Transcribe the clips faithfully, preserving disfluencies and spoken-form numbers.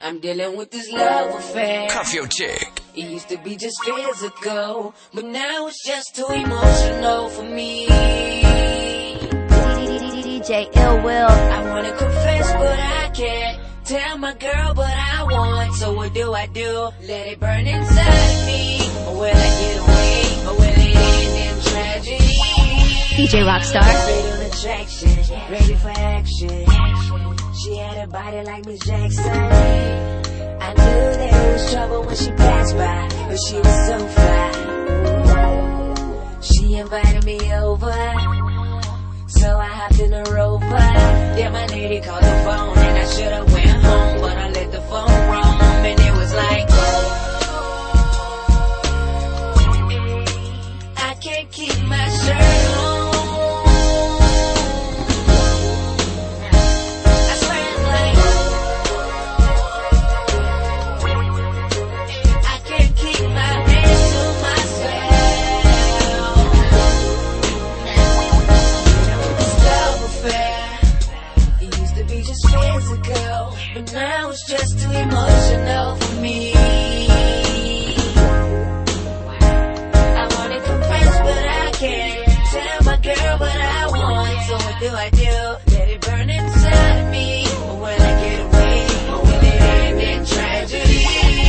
I'm dealing with this love affair. Cuff your chick. It used to be just physical, but now it's just too emotional for me. D J Ill Will. I wanna confess, but I can't tell my girl, but I want. So what do I do? Let it burn inside of me, or will I get away, or will it end in tragedy? D J Rockstar. Fatal attraction, ready for action. She had a body like Miss Jackson. I knew there was trouble when she passed by, but she was so fly. She invited me over, so I hopped in a Rover. Then my lady called the phone, and I should've went home, but I let the phone roam, and it was like, I can't keep my shirt on. But now it's just too emotional for me. I wanna confess, but I can't tell my girl what I want. So what do I do? Let it burn inside of me, or will I get away, or will it end in tragedy?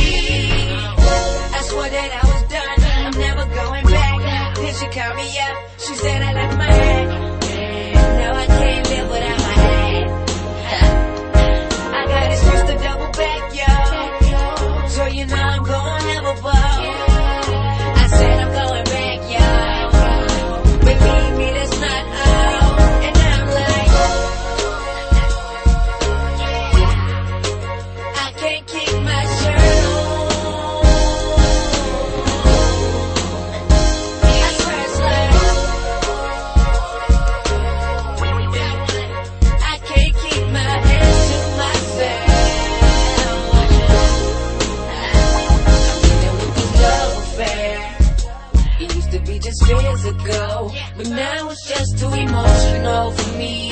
I swore that I was done, I'm never going back. Then she called me up, she said I left my head. Now I can't live without my head. So you know I'm gonna have a ball. I said I'm going back, y'all. Believe me, that's not all. And I'm like, I can't keep my shirt on. I swear it's like, I can't keep my hands to myself. Just physical, but now it's just too emotional for me.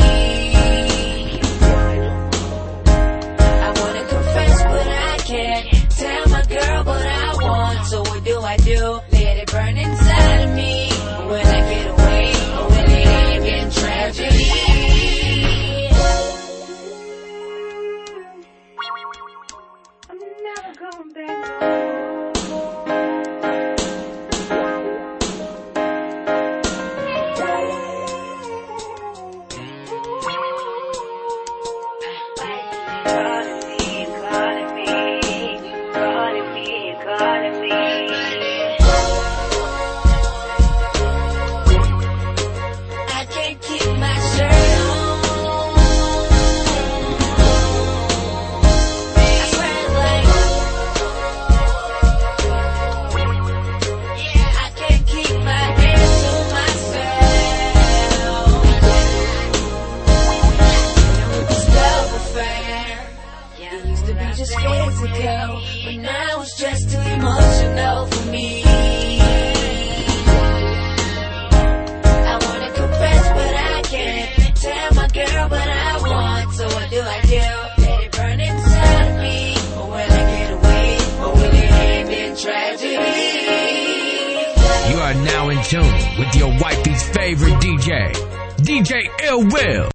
I wanna confess, but I can't tell my girl what I want. So what do I do? Let it burn inside of me, or will I get away, or will it end in tragedy? I'm never going back home. Just physical, but now it's just too emotional for me. I wanna confess, but I can't tell my girl what I want. So what do I do? Let it burn inside of me, or will I get away, or will it end in tragedy? You are now in tune with your wifey's favorite D J, D J Ill Will.